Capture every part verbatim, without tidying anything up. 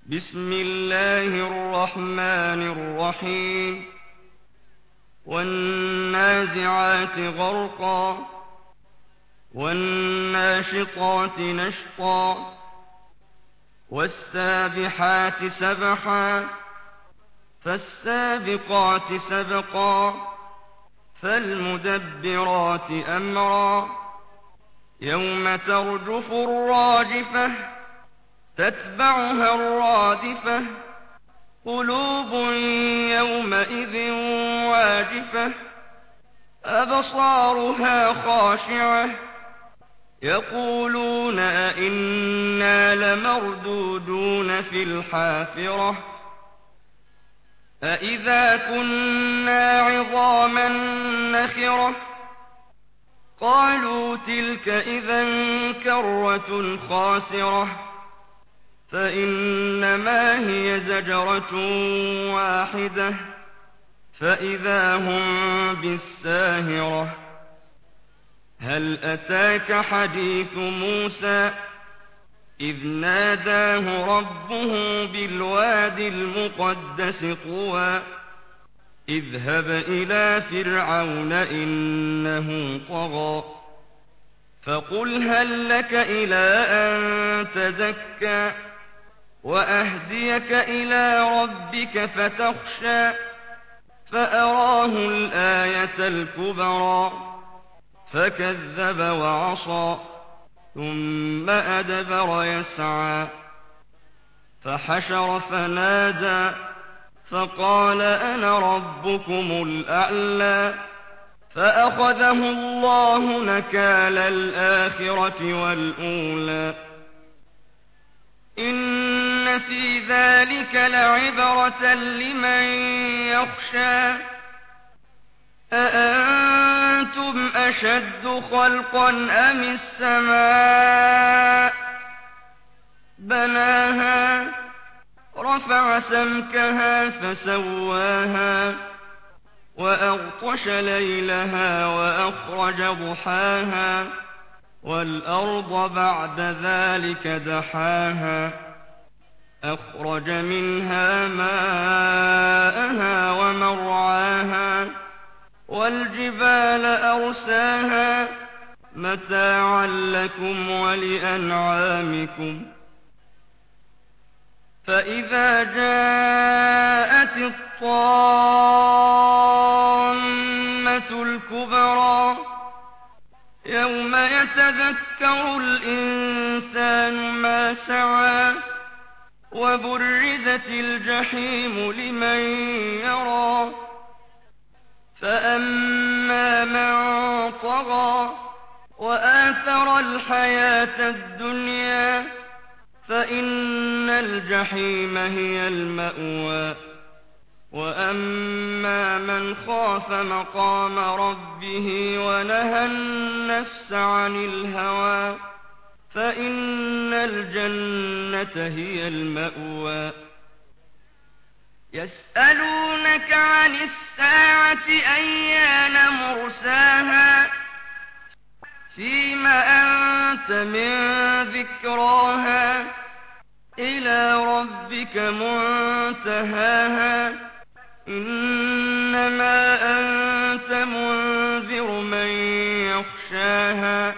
بسم الله الرحمن الرحيم والنازعات غرقا والناشطات نشطا والسابحات سبحا فالسابقات سبقا فالمدبرات أمرا يوم ترجف الراجفة تتبعها الرادفة قلوب يومئذ واجفة أبصارها خاشعة يقولون أئنا لمردودون في الحافرة أئذا كنا عظاما نخرة قالوا تلك إذا كرة خاسرة فإنما هي زجرة واحدة فإذا هم بالساهرة هل أتاك حديث موسى إذ ناداه ربه بالواد المقدس طوى اذهب إلى فرعون إنه طغى فقل هل لك إلى أن تزكى وأهديك إلى ربك فتخشى فأراه الآية الكبرى فكذب وعصى ثم أدبر يسعى فحشر فنادى فقال أنا ربكم الأعلى فأخذه الله نكال الآخرة والأولى إن في ذلك لعبرة لمن يخشى أأنتم أشد خلقا أم السماء بناها رفع سمكها فسواها وأغطش ليلها وأخرج ضحاها والأرض بعد ذلك دحاها أخرج منها ماءها ومرعاها والجبال أرساها متاعا لكم ولأنعامكم فإذا جاءت الطامة الكبرى يوم يتذكر الإنسان ما سعى وبرزت الجحيم لمن يرى فأما من طغى وآثر الحياة الدنيا فإن الجحيم هي المأوى وأما من خاف مقام ربه ونهى النفس عن الهوى فإن الجنة هي المأوى يسألونك عن الساعة أيان مرساها فيم أنت من ذكراها إلى ربك منتهاها إنما أنت منذر من يخشاها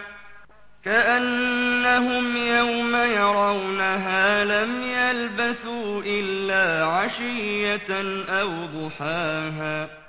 كأنهم يوم يرونها لم يلبثوا إلا عشية أو ضحاها